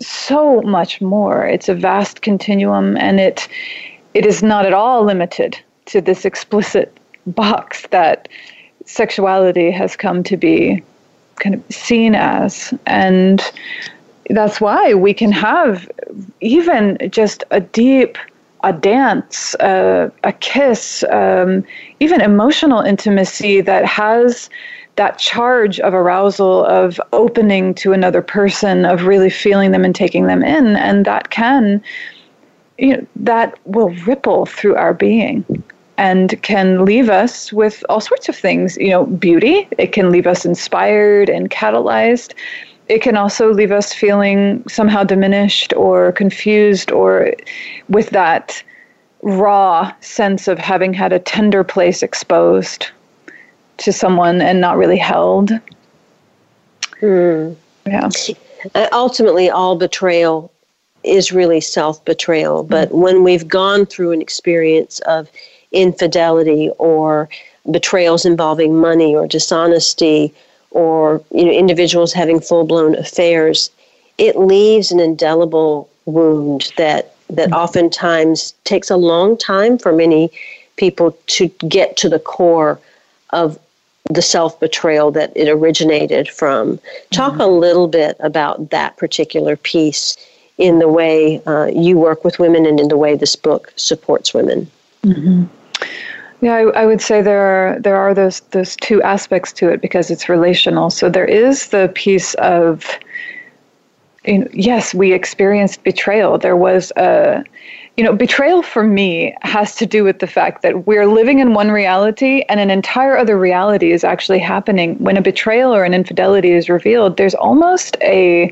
so much more. It's a vast continuum, and it it is not at all limited to this explicit box that sexuality has come to be kind of seen as. And that's why we can have even just a deep a dance, uh, a kiss, um, even emotional intimacy that has that charge of arousal, of opening to another person, of really feeling them and taking them in. And that can, you know, that will ripple through our being and can leave us with all sorts of things, you know, beauty. It can leave us inspired and catalyzed. It can also leave us feeling somehow diminished or confused, or with that raw sense of having had a tender place exposed to someone and not really held. Mm. Yeah. Uh, ultimately, all betrayal is really self-betrayal. But mm. when we've gone through an experience of infidelity or betrayals involving money or dishonesty, or, you know, individuals having full-blown affairs, it leaves an indelible wound that that oftentimes takes a long time for many people to get to the core of the self-betrayal that it originated from. Talk mm-hmm. a little bit about that particular piece in the way uh, you work with women and in the way this book supports women. Mm-hmm. Yeah, I, I would say there are there are those those two aspects to it because it's relational. So there is the piece of, you know, yes, we experienced betrayal. There was a, you know, betrayal for me has to do with the fact that we're living in one reality and an entire other reality is actually happening. When a betrayal or an infidelity is revealed, there's almost a,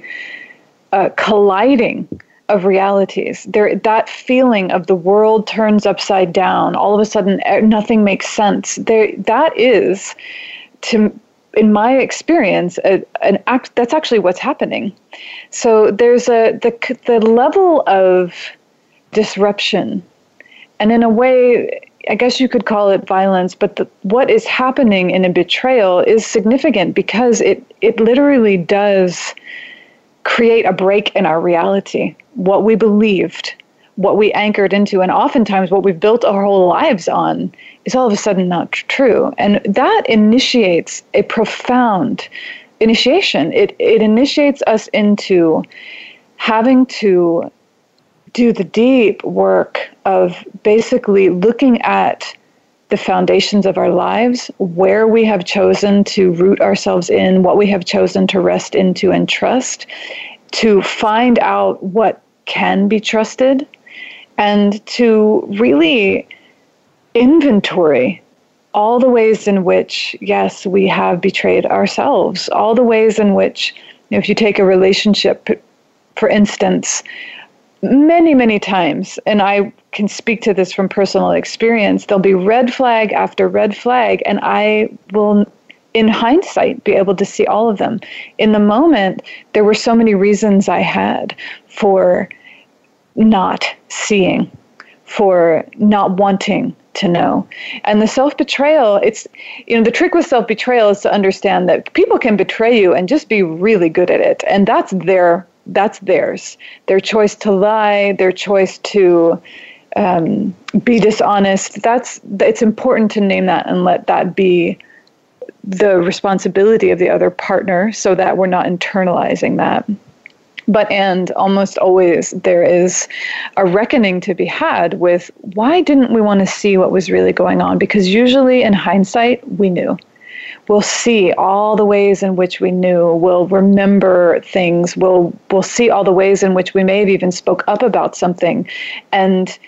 a colliding of realities. There, that feeling of the world turns upside down. All of a sudden, nothing makes sense. There, that is, to in my experience, a, an act. That's actually what's happening. So there's a the the level of disruption, and in a way, I guess you could call it violence. But the, what is happening in a betrayal is significant because it it literally does create a break in our reality. What we believed, what we anchored into, and oftentimes what we've built our whole lives on is all of a sudden not true. And that initiates a profound initiation. It it initiates us into having to do the deep work of basically looking at the foundations of our lives, where we have chosen to root ourselves in, what we have chosen to rest into and trust, to find out what can be trusted, and to really inventory all the ways in which, yes, we have betrayed ourselves, all the ways in which, you know, if you take a relationship, for instance, many, many times, and I can speak to this from personal experience, there'll be red flag after red flag, and I will, in hindsight, be able to see all of them. In the moment, there were so many reasons I had for not seeing, for not wanting to know. And the self-betrayal, it's, you know, the trick with self-betrayal is to understand that people can betray you and just be really good at it. And that's their, that's theirs. Their choice to lie, their choice to um, be dishonest. That's, it's important to name that and let that be the responsibility of the other partner so that we're not internalizing that. But, and almost always there is a reckoning to be had with why didn't we want to see what was really going on? Because usually in hindsight, we knew. We'll see all the ways in which we knew. We'll remember things. We'll, we'll see all the ways in which we may have even spoke up about something. And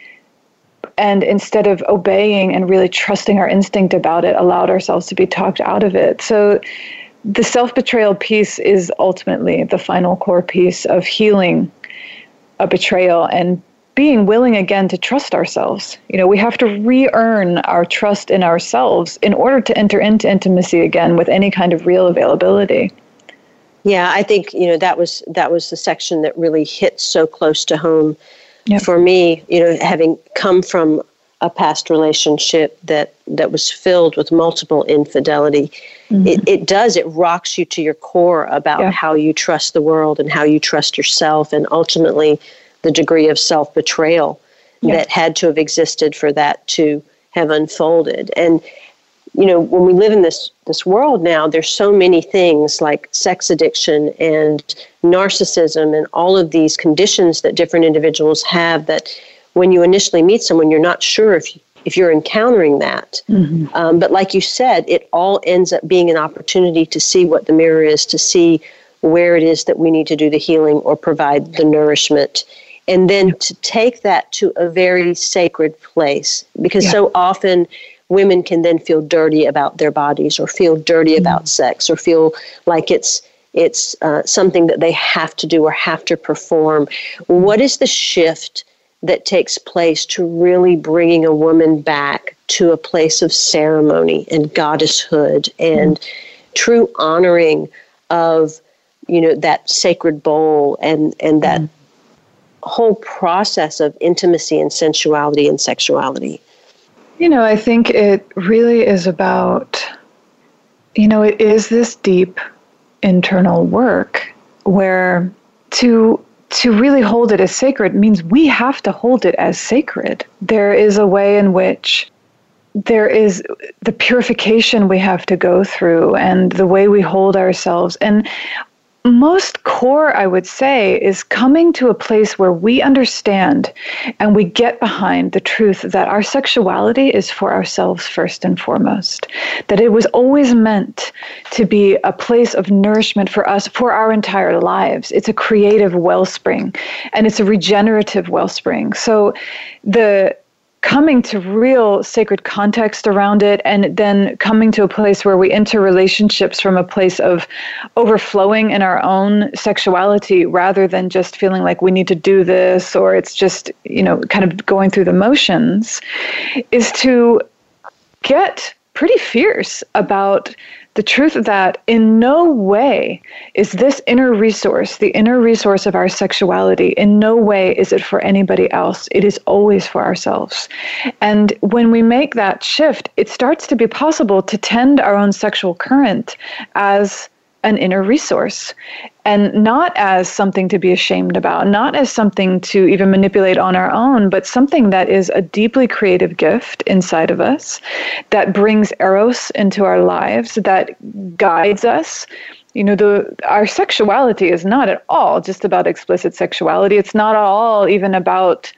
And instead of obeying and really trusting our instinct about it, allowed ourselves to be talked out of it. So the self-betrayal piece is ultimately the final core piece of healing a betrayal and being willing again to trust ourselves. You know, we have to re-earn our trust in ourselves in order to enter into intimacy again with any kind of real availability. Yeah, I think, you know, that was that was the section that really hit so close to home. Yep. For me, you know, having come from a past relationship that, that was filled with multiple infidelity, mm-hmm. it, it does, it rocks you to your core about yeah. how you trust the world and how you trust yourself, and ultimately the degree of self-betrayal yeah. that had to have existed for that to have unfolded. And, you know, when we live in this, this world now, there's so many things like sex addiction and narcissism and all of these conditions that different individuals have that when you initially meet someone, you're not sure if you, if you're encountering that. Mm-hmm. Um, but like you said, it all ends up being an opportunity to see what the mirror is, to see where it is that we need to do the healing or provide the nourishment. And then to take that to a very sacred place, because yeah. so often women can then feel dirty about their bodies, or feel dirty mm-hmm. about sex, or feel like it's it's uh, something that they have to do or have to perform. What is the shift that takes place to really bringing a woman back to a place of ceremony and goddesshood and mm-hmm. true honoring of, you know, that sacred bowl and, and that mm-hmm. whole process of intimacy and sensuality and sexuality? You know, I think it really is about, you know, it is this deep internal work where to to really hold it as sacred means we have to hold it as sacred. There is a way in which there is the purification we have to go through and the way we hold ourselves. And most core, I would say, is coming to a place where we understand and we get behind the truth that our sexuality is for ourselves first and foremost, that it was always meant to be a place of nourishment for us for our entire lives. It's a creative wellspring and it's a regenerative wellspring. So the coming to real sacred context around it, and then coming to a place where we enter relationships from a place of overflowing in our own sexuality rather than just feeling like we need to do this, or it's just, you know, kind of going through the motions, is to get pretty fierce about the truth that in no way is this inner resource, the inner resource of our sexuality, in no way is it for anybody else. It is always for ourselves. And when we make that shift, it starts to be possible to tend our own sexual current as an inner resource, and not as something to be ashamed about, not as something to even manipulate on our own, but something that is a deeply creative gift inside of us that brings eros into our lives, that guides us. You know, the our sexuality is not at all just about explicit sexuality. It's not at all even about,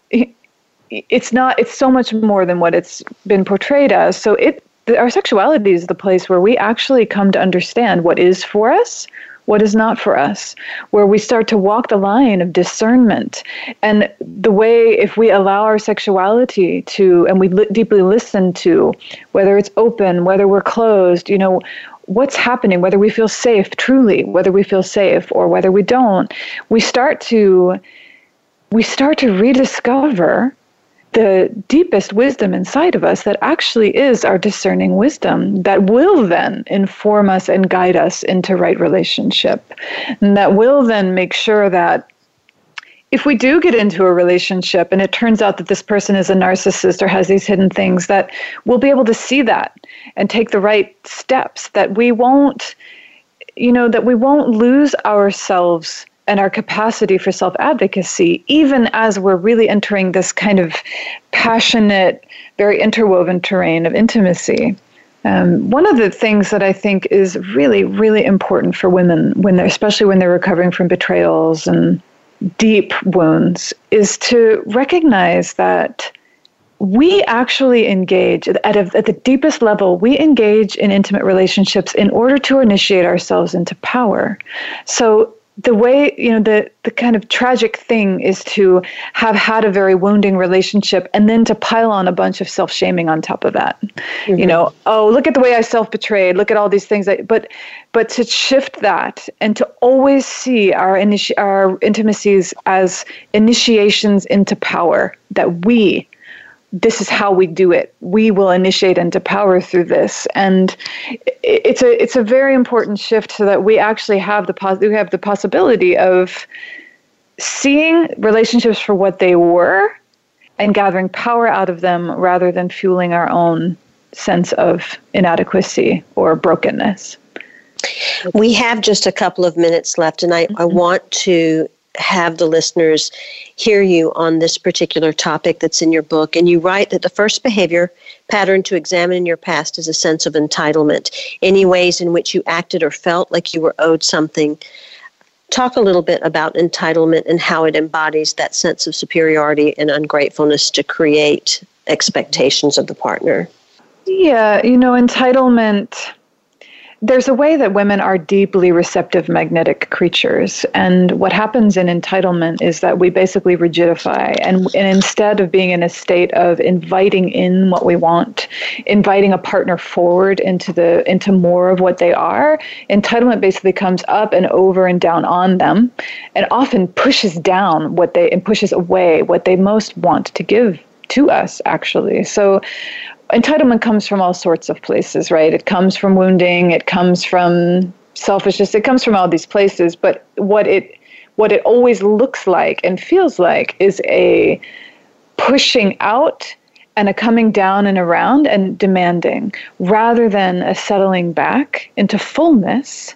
it's not, it's so much more than what it's been portrayed as. So it our sexuality is the place where we actually come to understand what is for us, what is not for us, where we start to walk the line of discernment. And the way, if we allow our sexuality to, and we li- deeply listen to, whether it's open, whether we're closed, you know, what's happening, whether we feel safe, truly, whether we feel safe or whether we don't, we start to, we start to rediscover the deepest wisdom inside of us that actually is our discerning wisdom that will then inform us and guide us into right relationship. And that will then make sure that if we do get into a relationship and it turns out that this person is a narcissist or has these hidden things, that we'll be able to see that and take the right steps, that we won't, you know, that we won't lose ourselves and our capacity for self-advocacy, even as we're really entering this kind of passionate, very interwoven terrain of intimacy. Um, one of the things that I think is really, really important for women, when they're, especially when they're recovering from betrayals and deep wounds, is to recognize that we actually engage at, a, at the deepest level, we engage in intimate relationships in order to initiate ourselves into power. So the way, you know, the, the kind of tragic thing is to have had a very wounding relationship and then to pile on a bunch of self-shaming on top of that. Mm-hmm. You know, oh, look at the way I self-betrayed. Look at all these things. That, but but to shift that and to always see our initi- our intimacies as initiations into power, that we, this is how we do it. We will initiate into power through this. And it's a it's a very important shift so that we actually have the pos- we have the possibility of seeing relationships for what they were and gathering power out of them rather than fueling our own sense of inadequacy or brokenness. We have just a couple of minutes left, and I, mm-hmm. I want to have the listeners hear you on this particular topic that's in your book. And you write that the first behavior pattern to examine in your past is a sense of entitlement. Any ways in which you acted or felt like you were owed something. talk a little bit about entitlement and how it embodies that sense of superiority and ungratefulness to create expectations of the partner. Yeah, you know, entitlement, there's a way that women are deeply receptive magnetic creatures. And what happens in entitlement is that we basically rigidify. And, and instead of being in a state of inviting in what we want, inviting a partner forward into the into more of what they are, entitlement basically comes up and over and down on them and often pushes down what they and pushes away what they most want to give to us, actually. So entitlement comes from all sorts of places, right? It comes from wounding, it comes from selfishness, it comes from all these places, but what it what it always looks like and feels like is a pushing out and a coming down and around and demanding, rather than a settling back into fullness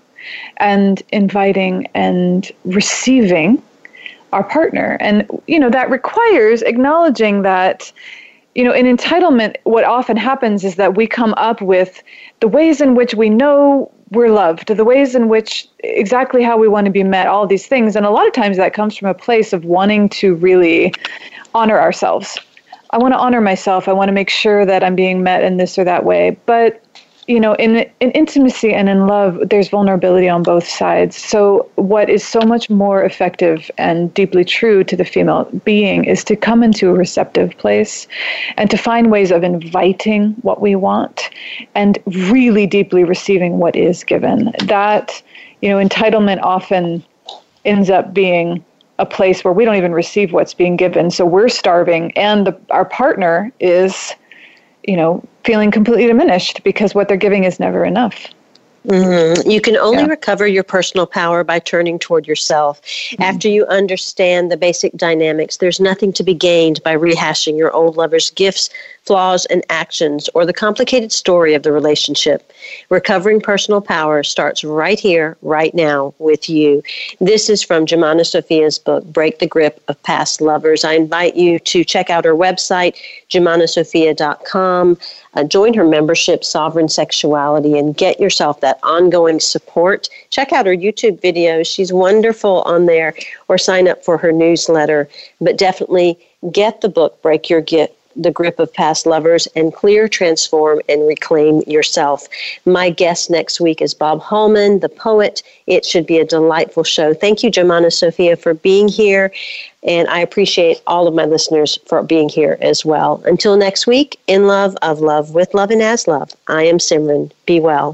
and inviting and receiving our partner. And, you know, that requires acknowledging that, you know, in entitlement, what often happens is that we come up with the ways in which we know we're loved, the ways in which exactly how we want to be met, all these things. And a lot of times that comes from a place of wanting to really honor ourselves. I want to honor myself. I want to make sure that I'm being met in this or that way. But, you know, in, in intimacy and in love, there's vulnerability on both sides. So what is so much more effective and deeply true to the female being is to come into a receptive place and to find ways of inviting what we want and really deeply receiving what is given. That, you know, entitlement often ends up being a place where we don't even receive what's being given. So we're starving and the, our partner is, you know, feeling completely diminished because what they're giving is never enough. Mm-hmm. You can only Yeah. recover your personal power by turning toward yourself. Mm-hmm. After you understand the basic dynamics, there's nothing to be gained by rehashing your old lover's gifts, flaws, and actions, or the complicated story of the relationship. Recovering personal power starts right here, right now, with you. This is from Jemana Sophia's book, Break the Grip of Past Lovers. I invite you to check out her website, jemana sophia dot com. Uh, join her membership, Sovereign Sexuality, and get yourself that ongoing support. Check out her YouTube videos. She's wonderful on there, or sign up for her newsletter. But definitely get the book, Break Your Get, the Grip of Past Lovers, and clear, transform, and reclaim yourself. My guest next week is Bob Holman, the poet. It should be a delightful show. Thank you, Jemana Sophia, for being here. And I appreciate all of my listeners for being here as well. Until next week, in love, of love, with love, and as love, I am Simran. Be well.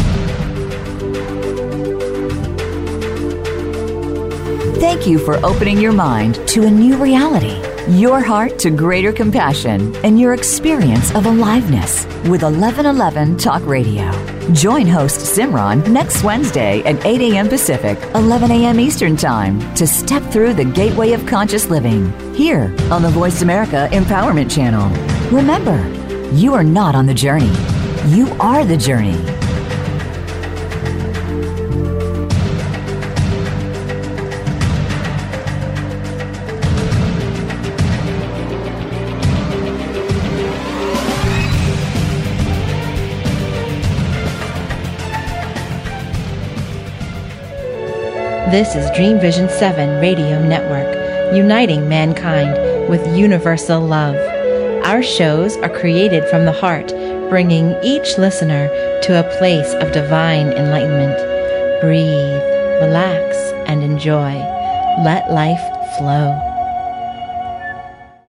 Thank you for opening your mind to a new reality, your heart to greater compassion, and your experience of aliveness with eleven eleven Talk Radio. Join host Simran next Wednesday at eight a.m. Pacific, eleven a.m. Eastern Time to step through the gateway of conscious living here on the Voice America Empowerment Channel. Remember, you are not on the journey. You are the journey. This is Dream Vision seven Radio Network, uniting mankind with universal love. Our shows are created from the heart, bringing each listener to a place of divine enlightenment. Breathe, relax, and enjoy. Let life flow.